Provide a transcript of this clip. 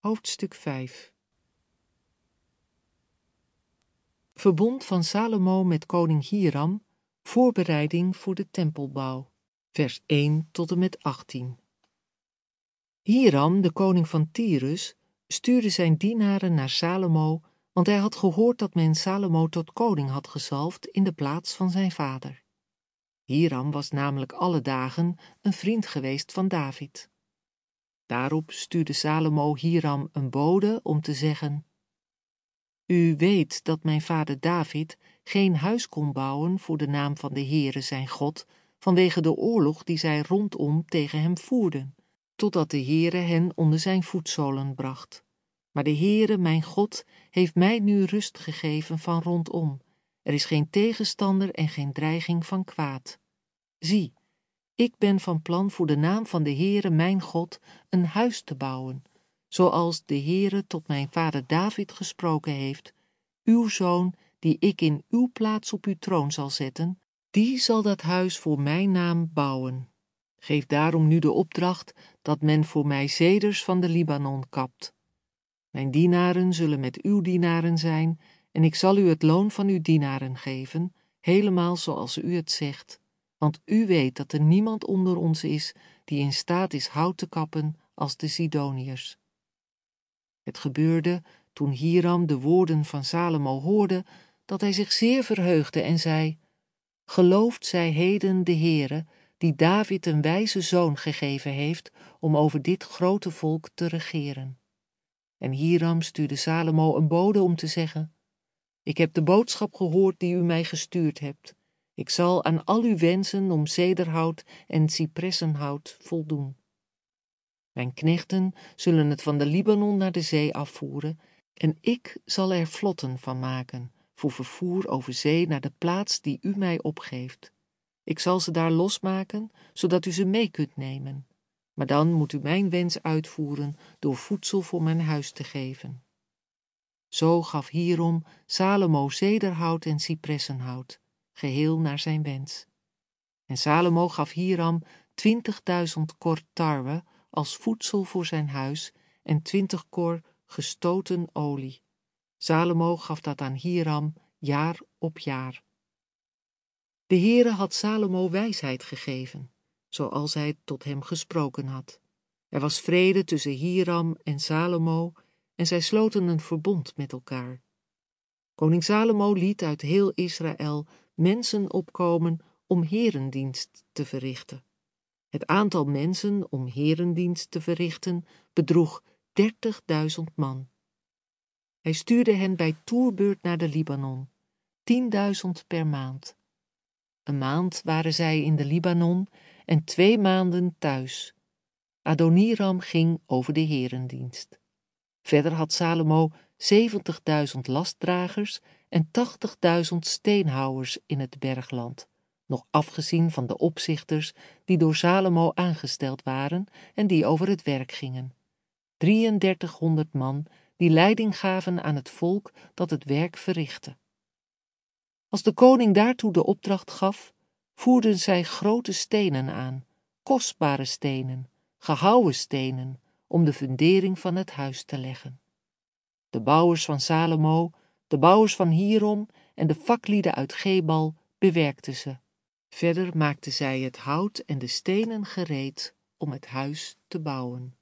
Hoofdstuk 5. Verbond van Salomo met koning Hiram, voorbereiding voor de tempelbouw. Vers 1 tot en met 18. Hiram, de koning van Tyrus, stuurde zijn dienaren naar Salomo, want hij had gehoord dat men Salomo tot koning had gezalfd in de plaats van zijn vader. Hiram was namelijk alle dagen een vriend geweest van David. Daarop stuurde Salomo Hiram een bode om te zeggen: U weet dat mijn vader David geen huis kon bouwen voor de naam van de Heere zijn God, vanwege de oorlog die zij rondom tegen hem voerden, totdat de Heere hen onder zijn voetzolen bracht. Maar de Heere, mijn God, heeft mij nu rust gegeven van rondom. Er is geen tegenstander en geen dreiging van kwaad. Zie, ik ben van plan voor de naam van de Heere, mijn God, een huis te bouwen, zoals de Heere tot mijn vader David gesproken heeft. Uw zoon, die ik in uw plaats op uw troon zal zetten, die zal dat huis voor mijn naam bouwen. Geef daarom nu de opdracht dat men voor mij ceders van de Libanon kapt. Mijn dienaren zullen met uw dienaren zijn, en ik zal u het loon van uw dienaren geven, helemaal zoals u het zegt. Want u weet dat er niemand onder ons is die in staat is hout te kappen als de Sidoniërs. Het gebeurde, toen Hiram de woorden van Salomo hoorde, dat hij zich zeer verheugde en zei: Geloofd zij heden de Heere, die David een wijze zoon gegeven heeft om over dit grote volk te regeren. En Hiram stuurde Salomo een bode om te zeggen: Ik heb de boodschap gehoord die u mij gestuurd hebt. Ik zal aan al uw wensen om cederhout en cipressenhout voldoen. Mijn knechten zullen het van de Libanon naar de zee afvoeren, en ik zal er vlotten van maken, voor vervoer over zee naar de plaats die u mij opgeeft. Ik zal ze daar losmaken, zodat u ze mee kunt nemen. Maar dan moet u mijn wens uitvoeren door voedsel voor mijn huis te geven. Zo gaf Hiram Salomo cederhout en cipressenhout, geheel naar zijn wens. En Salomo gaf Hiram 20.000 kor tarwe als voedsel voor zijn huis en 20 kor gestoten olie. Salomo gaf dat aan Hiram jaar op jaar. De Heere had Salomo wijsheid gegeven, zoals hij tot hem gesproken had. Er was vrede tussen Hiram en Salomo, en zij sloten een verbond met elkaar. Koning Salomo liet uit heel Israël mensen opkomen om herendienst te verrichten. Het aantal mensen om herendienst te verrichten bedroeg 30.000 man. Hij stuurde hen bij toerbeurt naar de Libanon, 10.000 per maand. Een maand waren zij in de Libanon en 2 maanden thuis. Adoniram ging over de herendienst. Verder had Salomo 70.000 lastdragers en 80.000 steenhouwers in het bergland, nog afgezien van de opzichters die door Salomo aangesteld waren en die over het werk gingen. 3300 man die leiding gaven aan het volk dat het werk verrichtte. Als de koning daartoe de opdracht gaf, voerden zij grote stenen aan, kostbare stenen, gehouwen stenen, om de fundering van het huis te leggen. De bouwers van Salomo, de bouwers van Hiram en de vaklieden uit Gebal bewerkten ze. Verder maakten zij het hout en de stenen gereed om het huis te bouwen.